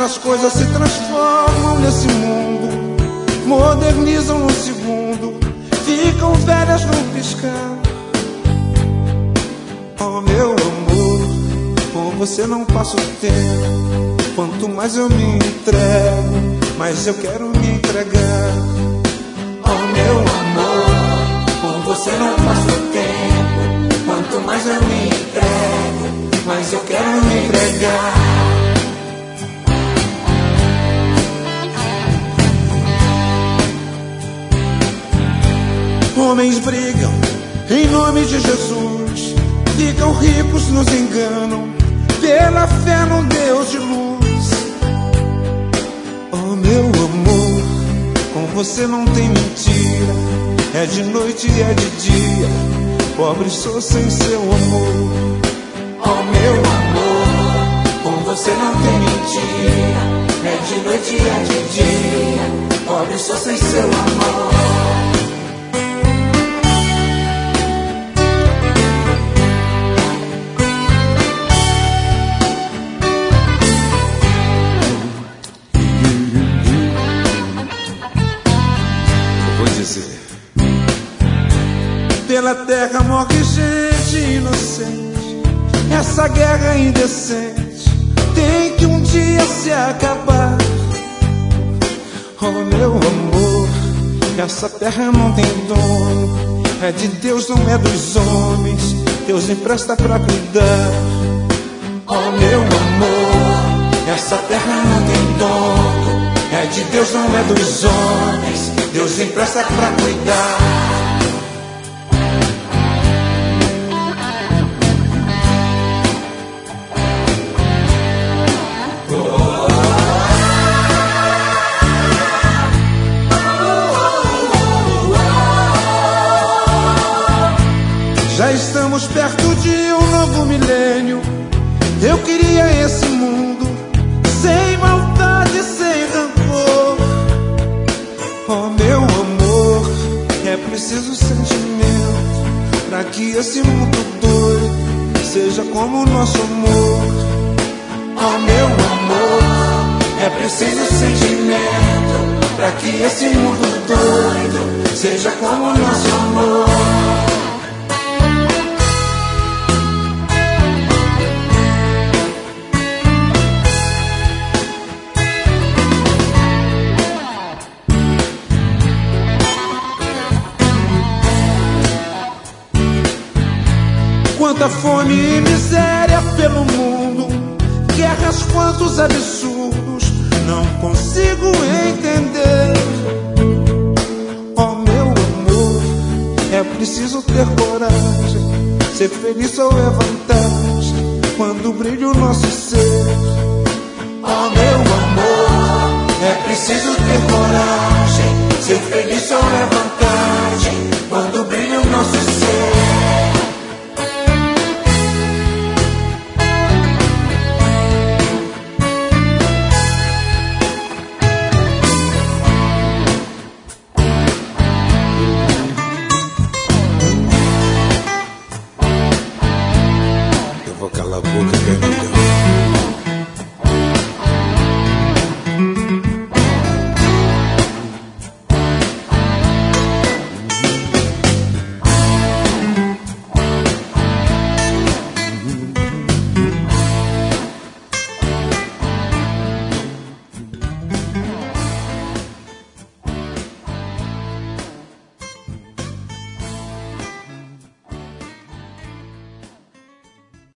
as coisas se transformam nesse mundo, modernizam no segundo, ficam velhas no piscar. Oh meu amor, com você não passo tempo. Quanto mais eu me entrego, mais eu quero me entregar. Oh meu amor, com você não passo tempo. Quanto mais eu me entrego, mais eu quero me entregar. Homens brigam em nome de Jesus, ficam ricos, nos enganam pela fé num Deus de luz. Oh meu amor, com você não tem mentira, é de noite e é de dia, pobre sou sem seu amor. Oh meu amor, com você não tem mentira, é de noite e é de dia, pobre sou sem seu amor. Pela terra morre gente inocente, essa guerra indecente tem que um dia se acabar. Oh meu amor, essa terra não tem dono, é de Deus, não é dos homens, Deus empresta pra cuidar. Oh meu amor, essa terra não tem dono, é de Deus, não é dos homens, Deus empresta pra cuidar. Já estamos perto de um novo milênio. Eu queria esse mundo sem maldade, sem rancor. Oh meu amor, é preciso sentimento pra que esse mundo doido seja como o nosso amor. Oh meu amor, é preciso sentimento pra que esse mundo doido seja como o nosso amor. Quanta fome e miséria pelo mundo, guerras, quantos absurdos, não consigo entender. Oh meu amor, é preciso ter coragem, ser feliz só é vantagem quando brilha o nosso ser. Oh meu amor, é preciso ter coragem, ser feliz só é vantagem quando brilha o nosso ser. Cala a boca, que é melhor.